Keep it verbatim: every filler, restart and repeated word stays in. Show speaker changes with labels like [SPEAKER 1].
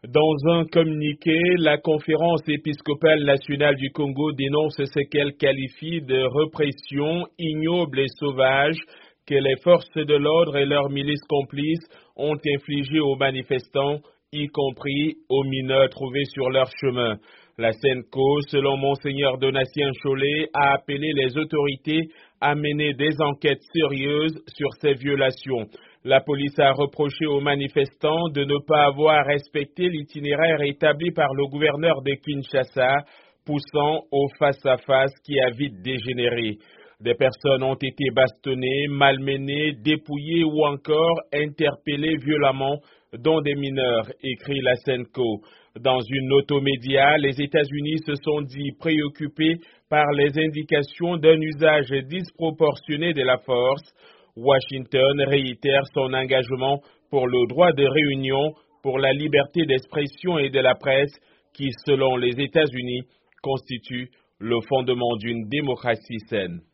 [SPEAKER 1] Dans un communiqué, la Conférence épiscopale nationale du Congo dénonce ce qu'elle qualifie de répression ignoble et sauvage que les forces de l'ordre et leurs milices complices ont infligées aux manifestants, y compris aux mineurs trouvés sur leur chemin. La SENCO, selon Monseigneur Donatien Cholet, a appelé les autorités à mener des enquêtes sérieuses sur ces violations. La police a reproché aux manifestants de ne pas avoir respecté l'itinéraire établi par le gouverneur de Kinshasa, poussant au face-à-face qui a vite dégénéré. Des personnes ont été bastonnées, malmenées, dépouillées ou encore interpellées violemment, dont des mineurs, écrit la SENCO. Dans une note aux médias, les États-Unis se sont dit préoccupés par les indications d'un usage disproportionné de la force. Washington réitère son engagement pour le droit de réunion, pour la liberté d'expression et de la presse, qui, selon les États-Unis, constitue le fondement d'une démocratie saine.